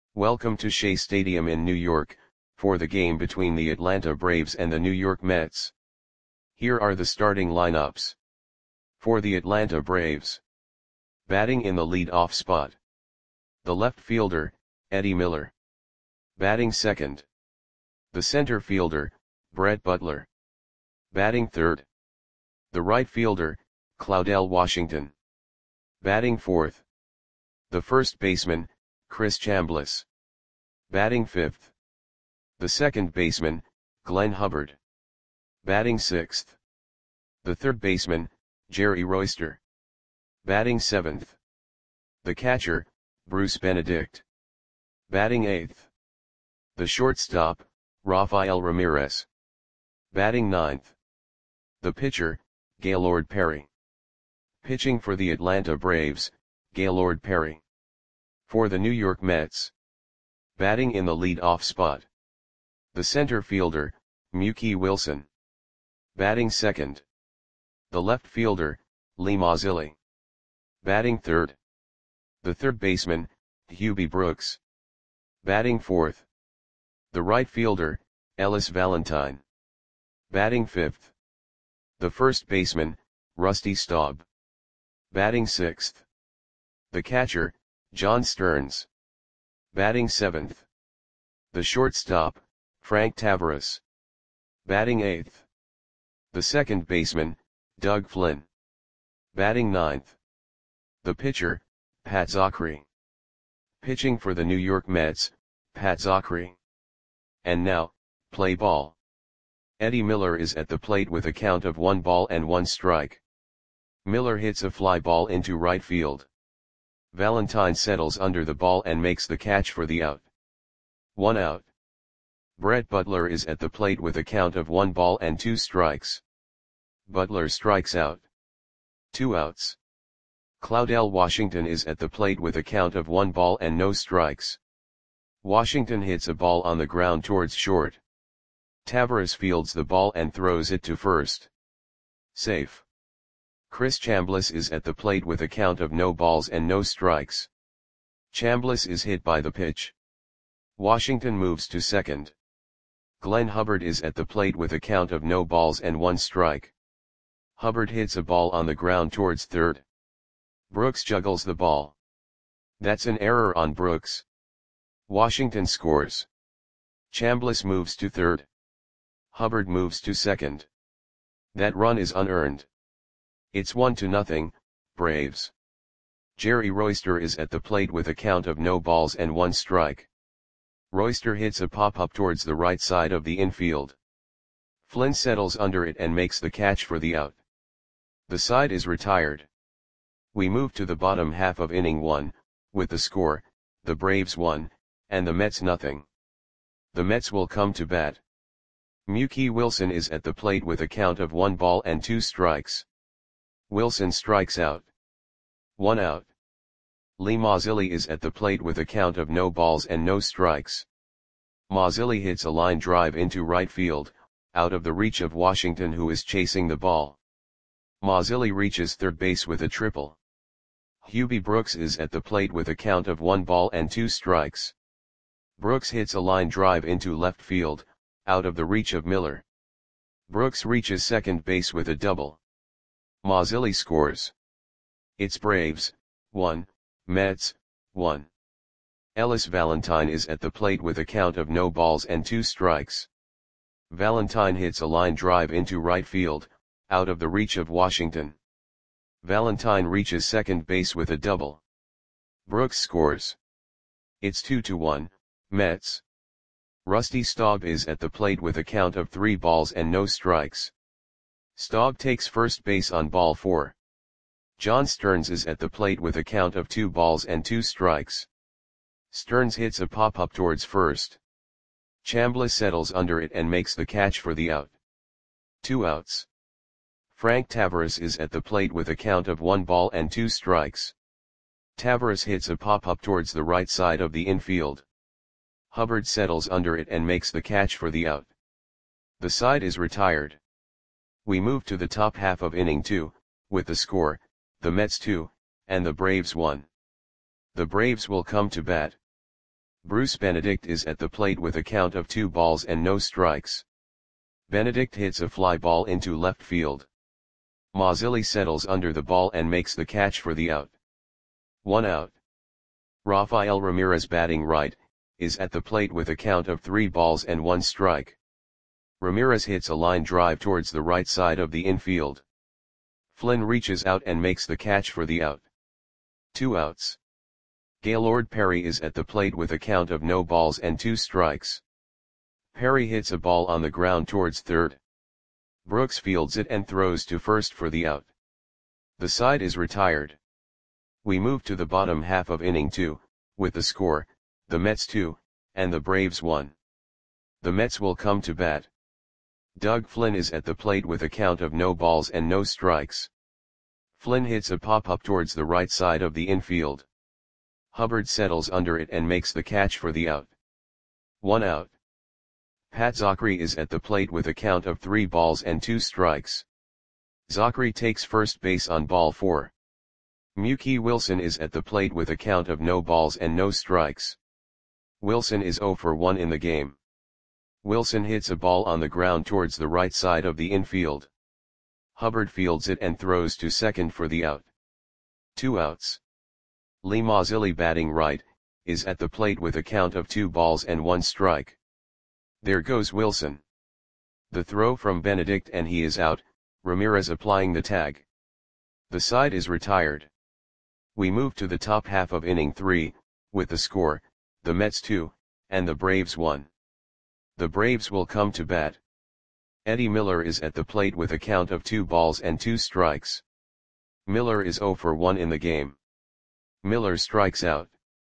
Welcome to Shea Stadium in New York, for the game between the Atlanta Braves and the New York Mets. Here are the starting lineups. For the Atlanta Braves. Batting in the lead-off spot. The left fielder, Eddie Miller. Batting second. The center fielder, Brett Butler. Batting third. The right fielder, Claudell Washington. Batting fourth. The first baseman, Chris Chambliss. Batting fifth. The second baseman, Glenn Hubbard. Batting sixth. The third baseman, Jerry Royster. Batting seventh. The catcher, Bruce Benedict. Batting eighth. The shortstop, Rafael Ramirez. Batting ninth. The pitcher, Gaylord Perry. Pitching for the Atlanta Braves, Gaylord Perry. For the New York Mets. Batting in the lead-off spot. The center fielder, Mookie Wilson. Batting second. The left fielder, Lee Mazzilli. Batting third. The third baseman, Hubie Brooks. Batting fourth. The right fielder, Ellis Valentine. Batting fifth. The first baseman, Rusty Staub. Batting sixth. The catcher, John Stearns. Batting seventh. The shortstop, Frank Taveras. Batting eighth. The second baseman, Doug Flynn. Batting ninth. The pitcher, Pat Zachry. Pitching for the New York Mets, Pat Zachry. And now, play ball. Eddie Miller is at the plate with a count of 1-1 Miller hits a fly ball into right field. Valentine settles under the ball and makes the catch for the out. 1 out. Brett Butler is at the plate with a count of 1-2. Butler strikes out. 2 outs. Claudell Washington is at the plate with a count of 1-0. Washington hits a ball on the ground towards short. Taveras fields the ball and throws it to first. Safe. Chris Chambliss is at the plate with a count of 0-0. Chambliss is hit by the pitch. Washington moves to second. Glenn Hubbard is at the plate with a count of 0-1. Hubbard hits a ball on the ground towards third. Brooks juggles the ball. That's an error on Brooks. Washington scores. Chambliss moves to third. Hubbard moves to second. That run is unearned. It's 1-0, Braves. Jerry Royster is at the plate with a count of 0-1. Royster hits a pop-up towards the right side of the infield. Flynn settles under it and makes the catch for the out. The side is retired. We move to the bottom half of inning 1, with the score, the Braves 1, and the Mets 0. The Mets will come to bat. Mookie Wilson is at the plate with a count of 1-2. Wilson strikes out. 1 out. Lee Mazzilli is at the plate with a count of 0-0. Mazzilli hits a line drive into right field, out of the reach of Washington, who is chasing the ball. Mazzilli reaches third base with a triple. Hubie Brooks is at the plate with a count of 1-2. Brooks hits a line drive into left field, out of the reach of Miller. Brooks reaches second base with a double. Mazzilli scores. It's Braves 1, Mets 1. Ellis Valentine is at the plate with a count of 0-2. Valentine hits a line drive into right field, out of the reach of Washington. Valentine reaches second base with a double. Brooks scores. It's 2-1, Mets. Rusty Staub is at the plate with a count of 3-0. Staub takes first base on ball 4. John Stearns is at the plate with a count of 2-2. Stearns hits a pop-up towards first. Chambliss settles under it and makes the catch for the out. 2 outs. Frank Taveras is at the plate with a count of 1-2. Taveras hits a pop-up towards the right side of the infield. Hubbard settles under it and makes the catch for the out. The side is retired. We move to the top half of inning 2, with the score, the Mets 2, and the Braves 1. The Braves will come to bat. Bruce Benedict is at the plate with a count of 2 balls and no strikes. Benedict hits a fly ball into left field. Mazzilli settles under the ball and makes the catch for the out. 1 out. Rafael Ramirez, batting right, is at the plate with a count of 3 balls and 1 strike. Ramirez hits a line drive towards the right side of the infield. Flynn reaches out and makes the catch for the out. 2 outs. Gaylord Perry is at the plate with a count of no balls and 2 strikes. Perry hits a ball on the ground towards third. Brooks fields it and throws to first for the out. The side is retired. We move to the bottom half of inning 2, with the score, the Mets 2, and the Braves 1. The Mets will come to bat. Doug Flynn is at the plate with a count of no balls and no strikes. Flynn hits a pop-up towards the right side of the infield. Hubbard settles under it and makes the catch for the out. 1 out. Pat Zachry is at the plate with a count of 3 balls and 2 strikes. Zachry takes first base on ball 4. Mookie Wilson is at the plate with a count of no balls and no strikes. Wilson is 0 for 1 in the game. Wilson hits a ball on the ground towards the right side of the infield. Hubbard fields it and throws to second for the out. 2 outs. Lee Mazzilli, batting right, is at the plate with a count of 2 balls and 1 strike. There goes Wilson. The throw from Benedict and he is out, Ramirez applying the tag. The side is retired. We move to the top half of inning 3, with the score, the Mets 2, and the Braves 1. The Braves will come to bat. Eddie Miller is at the plate with a count of 2 balls and 2 strikes. Miller is 0 for 1 in the game. Miller strikes out.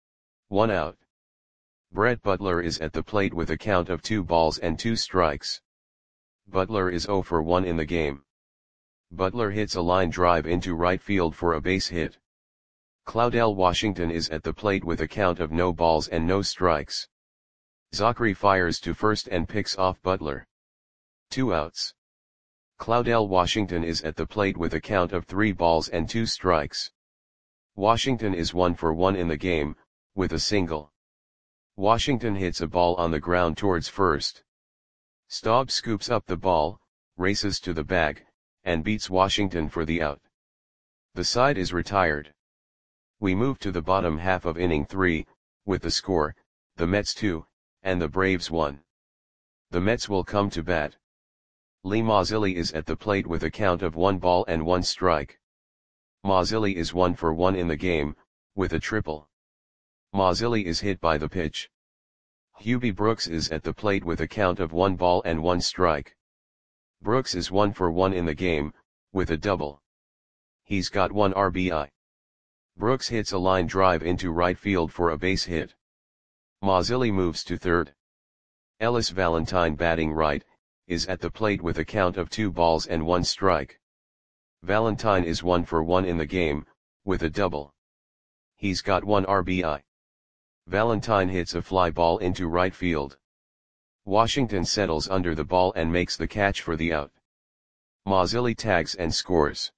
1 out. Brett Butler is at the plate with a count of 2 balls and 2 strikes. Butler is 0 for 1 in the game. Butler hits a line drive into right field for a base hit. Claudell Washington is at the plate with a count of no balls and no strikes. Zachry fires to first and picks off Butler. 2 outs. Claudell Washington is at the plate with a count of 3 balls and 2 strikes. Washington is 1 for 1 in the game, with a single. Washington hits a ball on the ground towards first. Staub scoops up the ball, races to the bag, and beats Washington for the out. The side is retired. We move to the bottom half of inning 3, with the score, the Mets 2, and the Braves 1. The Mets will come to bat. Lee Mazzilli is at the plate with a count of 1 ball and 1 strike. Mazzilli is 1 for 1 in the game, with a triple. Mazzilli is hit by the pitch. Hubie Brooks is at the plate with a count of 1 ball and 1 strike. Brooks is 1 for 1 in the game, with a double. He's got 1 RBI. Brooks hits a line drive into right field for a base hit. Mazzilli moves to third. Ellis Valentine, batting right, is at the plate with a count of 2 balls and 1 strike. Valentine is 1 for 1 in the game, with a double. He's got 1 RBI. Valentine hits a fly ball into right field. Washington settles under the ball and makes the catch for the out. Mazzilli tags and scores.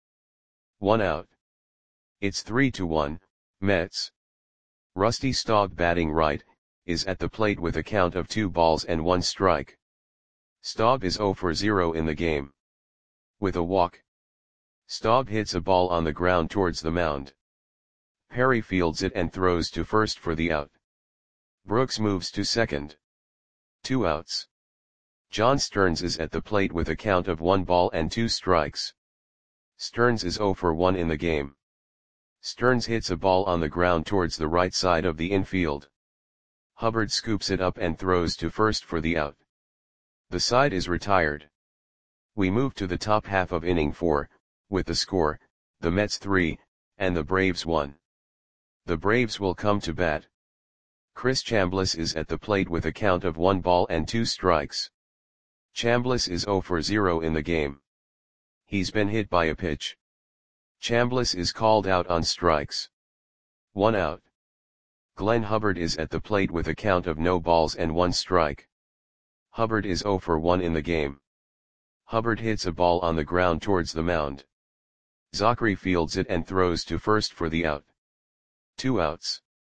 1 out. It's 3-1, Mets. Rusty Staub, batting right, is at the plate with a count of 2 balls and 1 strike. Staub is 0 for 0 in the game. With a walk. Staub hits a ball on the ground towards the mound. Perry fields it and throws to first for the out. Brooks moves to second. 2 outs. John Stearns is at the plate with a count of 1 ball and 2 strikes. Stearns is 0 for 1 in the game. Stearns hits a ball on the ground towards the right side of the infield. Hubbard scoops it up and throws to first for the out. The side is retired. We move to the top half of inning 4, with the score, the Mets 3, and the Braves 1. The Braves will come to bat. Chris Chambliss is at the plate with a count of 1 ball and 2 strikes. Chambliss is 0 for 0 in the game. He's been hit by a pitch. Chambliss is called out on strikes. 1 out. Glenn Hubbard is at the plate with a count of no balls and 1 strike. Hubbard is 0 for 1 in the game. Hubbard hits a ball on the ground towards the mound. Zachry fields it and throws to first for the out. 2 outs.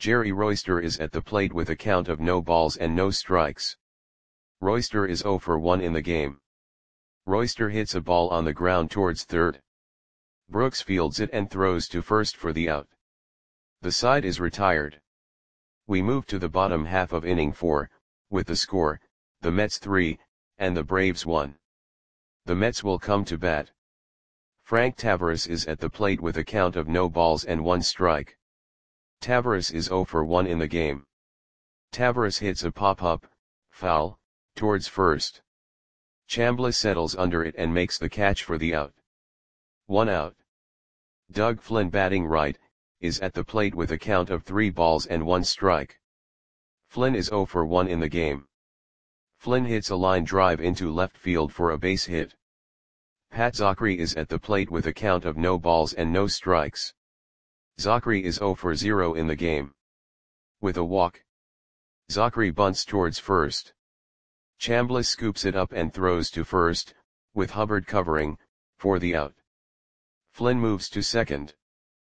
Jerry Royster is at the plate with a count of no balls and no strikes. Royster is 0 for 1 in the game. Royster hits a ball on the ground towards third. Brooks fields it and throws to first for the out. The side is retired. We move to the bottom half of inning 4, with the score, the Mets 3, and the Braves 1. The Mets will come to bat. Frank Taveras is at the plate with a count of no balls and 1 strike. Taveras is 0 for 1 in the game. Taveras hits a pop-up, foul, towards first. Chambliss settles under it and makes the catch for the out. 1 out. Doug Flynn, batting right, is at the plate with a count of 3 balls and 1 strike. Flynn is 0 for 1 in the game. Flynn hits a line drive into left field for a base hit. Pat Zachry is at the plate with a count of no balls and no strikes. Zachry is 0 for 0 in the game. With a walk, Zachry bunts towards first. Chambliss scoops it up and throws to first, with Hubbard covering, for the out. Flynn moves to second.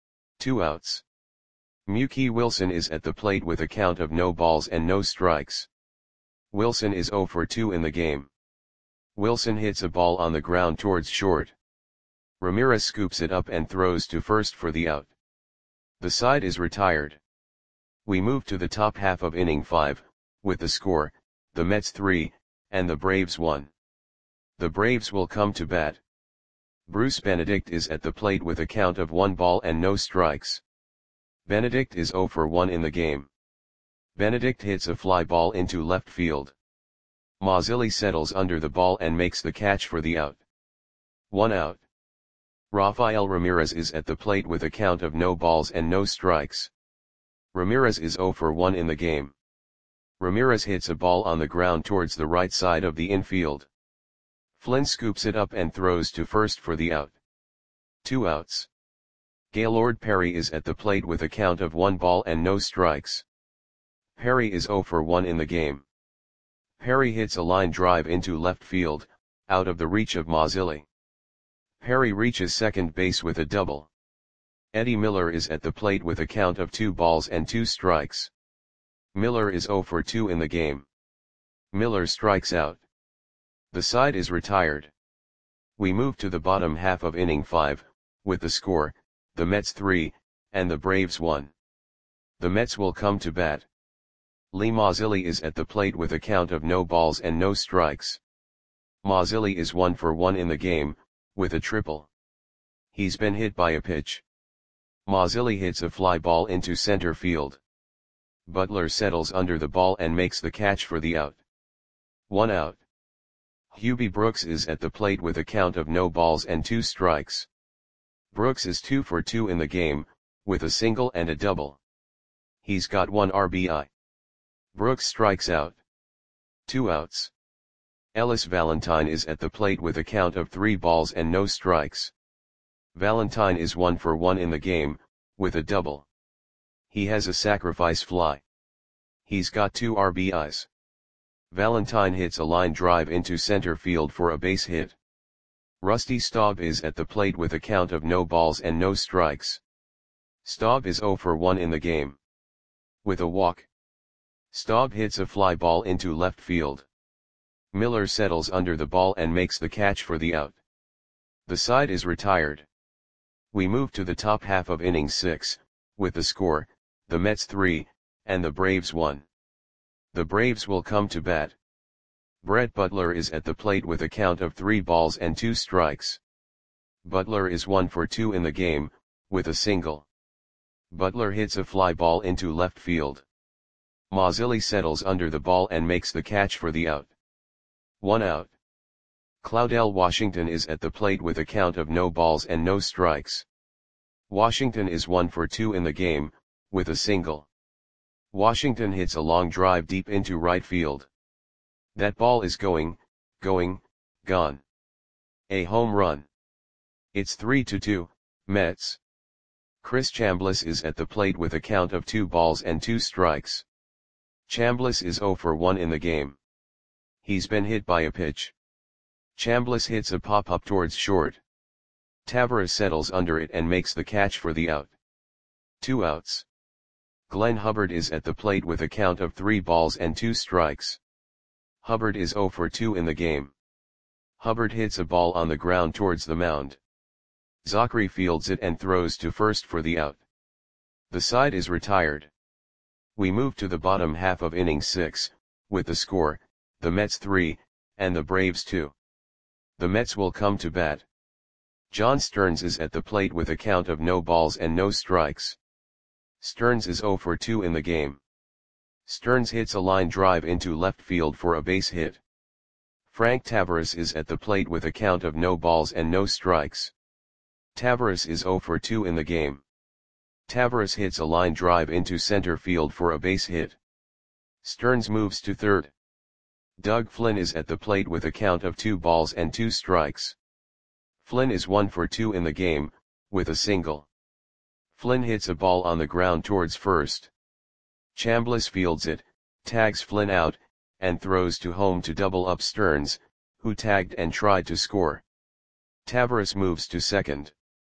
2 outs. Mookie Wilson is at the plate with a count of no balls and no strikes. Wilson is 0 for 2 in the game. Wilson hits a ball on the ground towards short. Ramirez scoops it up and throws to first for the out. The side is retired. We move to the top half of inning 5, with the score, the Mets 3, and the Braves 1. The Braves will come to bat. Bruce Benedict is at the plate with a count of 1 ball and no strikes. Benedict is 0 for 1 in the game. Benedict hits a fly ball into left field. Mazzilli settles under the ball and makes the catch for the out. 1 out. Rafael Ramirez is at the plate with a count of no balls and no strikes. Ramirez is 0 for 1 in the game. Ramirez hits a ball on the ground towards the right side of the infield. Flynn scoops it up and throws to first for the out. 2 outs. Gaylord Perry is at the plate with a count of 1 ball and no strikes. Perry is 0 for 1 in the game. Perry hits a line drive into left field, out of the reach of Mazzilli. Perry reaches second base with a double. Eddie Miller is at the plate with a count of 2 balls and 2 strikes. Miller is 0 for 2 in the game. Miller strikes out. The side is retired. We move to the bottom half of inning 5, with the score, the Mets 3, and the Braves 1. The Mets will come to bat. Lee Mazzilli is at the plate with a count of no balls and no strikes. Mazzilli is 1 for 1 in the game, with a triple. He's been hit by a pitch. Mazzilli hits a fly ball into center field. Butler settles under the ball and makes the catch for the out. 1 out. Hubie Brooks is at the plate with a count of no balls and 2 strikes. Brooks is 2 for 2 in the game, with a single and a double. He's got 1 RBI. Brooks strikes out. 2 outs. Ellis Valentine is at the plate with a count of 3 balls and no strikes. Valentine is 1 for 1 in the game, with a double. He has a sacrifice fly. He's got 2 RBIs. Valentine hits a line drive into center field for a base hit. Rusty Staub is at the plate with a count of no balls and no strikes. Staub is 0 for 1 in the game. With a walk, Staub hits a fly ball into left field. Miller settles under the ball and makes the catch for the out. The side is retired. We move to the top half of inning 6, with the score, the Mets 3, and the Braves 1. The Braves will come to bat. Brett Butler is at the plate with a count of 3 balls and 2 strikes. Butler is 1 for 2 in the game, with a single. Butler hits a fly ball into left field. Mazzilli settles under the ball and makes the catch for the out. 1 out. Claudel Washington is at the plate with a count of no balls and no strikes. Washington is 1 for 2 in the game, with a single. Washington hits a long drive deep into right field. That ball is going, gone. A home run. It's 3-2, Mets. Chris Chambliss is at the plate with a count of 2 balls and 2 strikes. Chambliss is 0 for 1 in the game. He's been hit by a pitch. Chambliss hits a pop-up towards short. Taveras settles under it and makes the catch for the out. 2 outs. Glenn Hubbard is at the plate with a count of 3 balls and 2 strikes. Hubbard is 0 for 2 in the game. Hubbard hits a ball on the ground towards the mound. Zachary fields it and throws to first for the out. The side is retired. We move to the bottom half of inning 6, with the score, the Mets 3, and the Braves 2. The Mets will come to bat. John Stearns is at the plate with a count of no balls and no strikes. Stearns is 0 for 2 in the game. Stearns hits a line drive into left field for a base hit. Frank Taveras is at the plate with a count of no balls and no strikes. Taveras is 0 for 2 in the game. Taveras hits a line drive into center field for a base hit. Stearns moves to third. Doug Flynn is at the plate with a count of 2 balls and 2 strikes. Flynn is 1 for 2 in the game, with a single. Flynn hits a ball on the ground towards first. Chambliss fields it, tags Flynn out, and throws to home to double up Stearns, who tagged and tried to score. Taveras moves to second.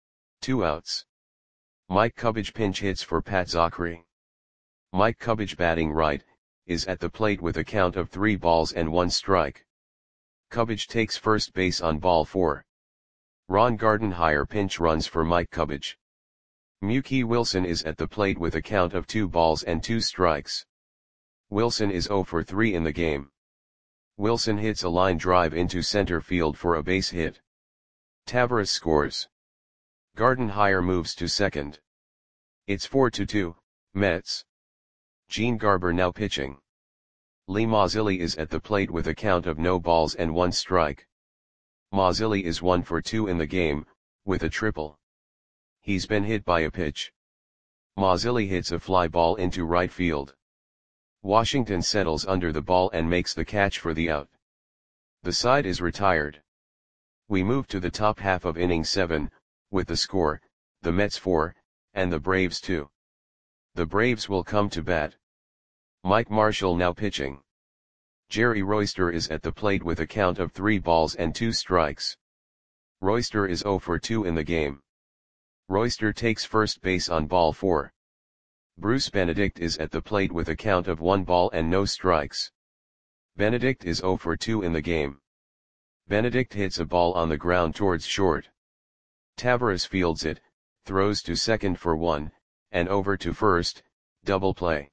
2 outs. Mike Cubbage pinch hits for Pat Zachary. Mike Cubbage, batting right, is at the plate with a count of 3 balls and 1 strike. Cubbage takes first base on ball 4. Ron Gardenhire pinch runs for Mike Cubbage. Mookie Wilson is at the plate with a count of 2 balls and 2 strikes. Wilson is 0 for 3 in the game. Wilson hits a line drive into center field for a base hit. Taveras scores. Gardenhire moves to second. It's 4-2, Mets. Gene Garber now pitching. Lee Mazzilli is at the plate with a count of no balls and 1 strike. Mazzilli is 1 for 2 in the game, with a triple. He's been hit by a pitch. Mazzilli hits a fly ball into right field. Washington settles under the ball and makes the catch for the out. The side is retired. We move to the top half of inning 7, with the score, the Mets 4, and the Braves 2. The Braves will come to bat. Mike Marshall now pitching. Jerry Royster is at the plate with a count of 3 balls and 2 strikes. Royster is 0 for 2 in the game. Royster takes first base on ball 4. Bruce Benedict is at the plate with a count of 1 ball and no strikes. Benedict is 0 for 2 in the game. Benedict hits a ball on the ground towards short. Taveras fields it, throws to second for 1, and over to first, double play.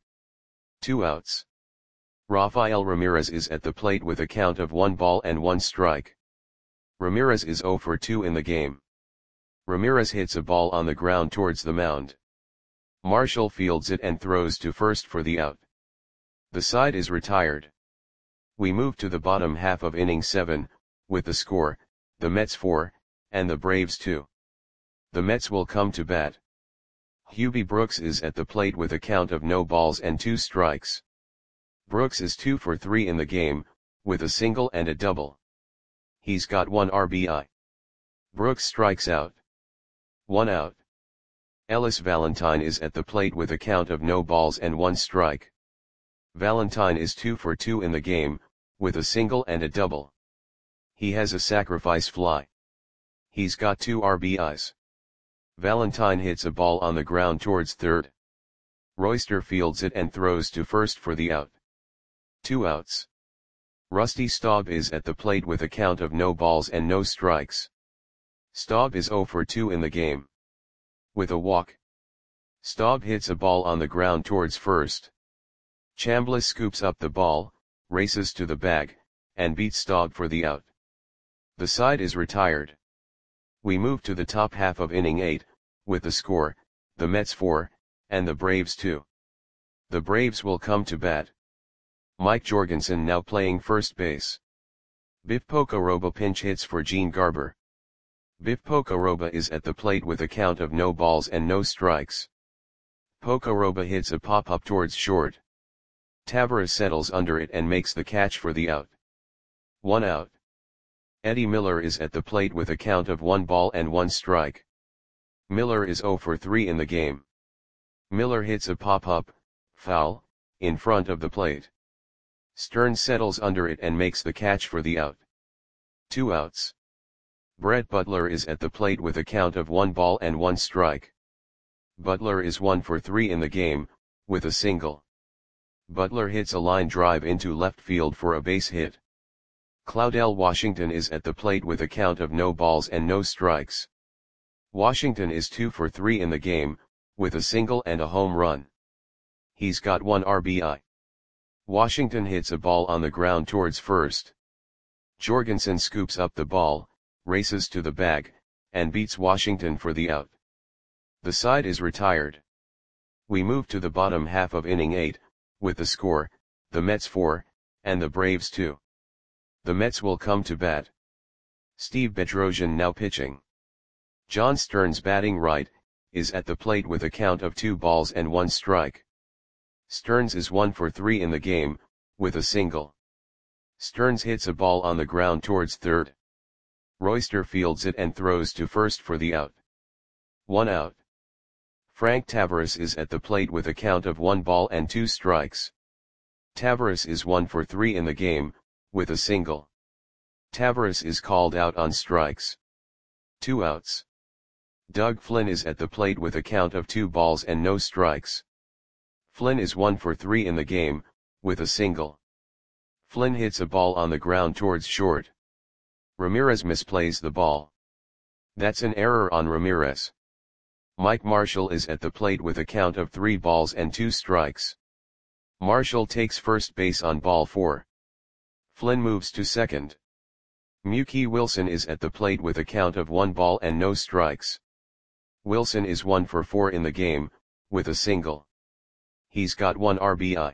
2 outs. Rafael Ramirez is at the plate with a count of 1 ball and 1 strike. Ramirez is 0 for 2 in the game. Ramirez hits a ball on the ground towards the mound. Marshall fields it and throws to first for the out. The side is retired. We move to the bottom half of inning 7, with the score, the Mets 4, and the Braves 2. The Mets will come to bat. Hubie Brooks is at the plate with a count of no balls and 2 strikes. Brooks is 2 for 3 in the game, with a single and a double. He's got 1 RBI. Brooks strikes out. 1 out. Ellis Valentine is at the plate with a count of no balls and 1 strike. Valentine is 2 for 2 in the game, with a single and a double. He has a sacrifice fly. He's got 2 RBIs. Valentine hits a ball on the ground towards third. Royster fields it and throws to first for the out. 2 outs. Rusty Staub is at the plate with a count of no balls and no strikes. Staub is 0 for 2 in the game. With a walk. Staub hits a ball on the ground towards first. Chambliss scoops up the ball, races to the bag, and beats Staub for the out. The side is retired. We move to the top half of inning 8, with the score, the Mets 4, and the Braves 2. The Braves will come to bat. Mike Jorgensen now playing first base. Biff Pocoroba pinch hits for Gene Garber. Biff Pocoroba is at the plate with a count of no balls and no strikes. Pocoroba hits a pop-up towards short. Taveras settles under it and makes the catch for the out. 1 out. Eddie Miller is at the plate with a count of 1 ball and 1 strike. Miller is 0 for 3 in the game. Miller hits a pop-up, foul, in front of the plate. Stearns settles under it and makes the catch for the out. 2 outs. Brett Butler is at the plate with a count of 1 ball and 1 strike. Butler is 1 for 3 in the game, with a single. Butler hits a line drive into left field for a base hit. Claudell Washington is at the plate with a count of no balls and no strikes. Washington is 2 for 3 in the game, with a single and a home run. He's got 1 RBI. Washington hits a ball on the ground towards first. Jorgensen scoops up the ball, races to the bag, and beats Washington for the out. The side is retired. We move to the bottom half of inning 8, with the score, the Mets 4, and the Braves 2. The Mets will come to bat. Steve Bedrosian now pitching. John Stearns batting right, is at the plate with a count of 2 balls and 1 strike. Stearns is 1 for 3 in the game, with a single. Stearns hits a ball on the ground towards third. Royster fields it and throws to first for the out. 1 out. Frank Taveras is at the plate with a count of 1 ball and 2 strikes. Taveras is 1 for 3 in the game, with a single. Taveras is called out on strikes. 2 outs. Doug Flynn is at the plate with a count of 2 balls and no strikes. Flynn is 1 for 3 in the game, with a single. Flynn hits a ball on the ground towards short. Ramirez misplays the ball. That's an error on Ramirez. Mike Marshall is at the plate with a count of 3 balls and 2 strikes. Marshall takes first base on ball 4. Flynn moves to second. Mookie Wilson is at the plate with a count of 1 ball and no strikes. Wilson is 1 for 4 in the game, with a single. He's got 1 RBI.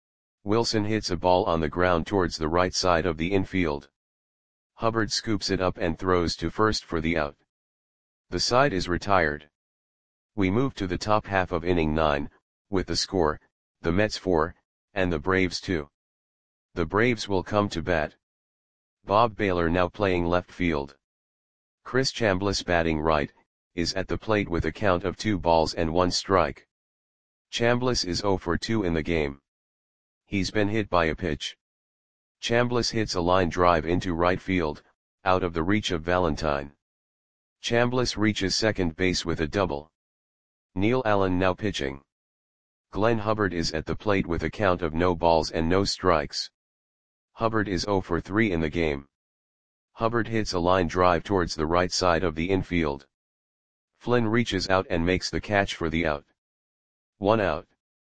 Wilson hits a ball on the ground towards the right side of the infield. Hubbard scoops it up and throws to first for the out. The side is retired. We move to the top half of inning 9, with the score, the Mets 4, and the Braves 2. The Braves will come to bat. Bob Baylor now playing left field. Chris Chambliss batting right, is at the plate with a count of 2 balls and 1 strike. Chambliss is 0 for 2 in the game. He's been hit by a pitch. Chambliss hits a line drive into right field, out of the reach of Valentine. Chambliss reaches second base with a double. Neil Allen now pitching. Glenn Hubbard is at the plate with a count of no balls and no strikes. Hubbard is 0 for 3 in the game. Hubbard hits a line drive towards the right side of the infield. Flynn reaches out and makes the catch for the out. 1 out.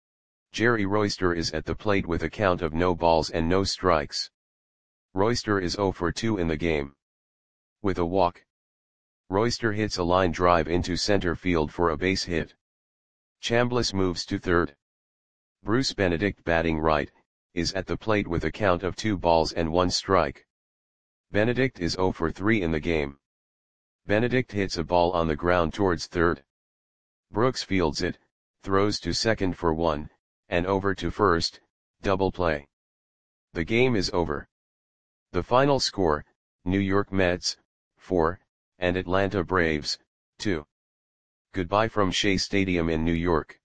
Jerry Royster is at the plate with a count of no balls and no strikes. Royster is 0 for 2 in the game. With a walk. Royster hits a line drive into center field for a base hit. Chambliss moves to third. Bruce Benedict batting right, is at the plate with a count of 2 balls and 1 strike. Benedict is 0 for 3 in the game. Benedict hits a ball on the ground towards third. Brooks fields it, throws to second for 1, and over to first, double play. The game is over. The final score, New York Mets, 4, and Atlanta Braves, 2. Goodbye from Shea Stadium in New York.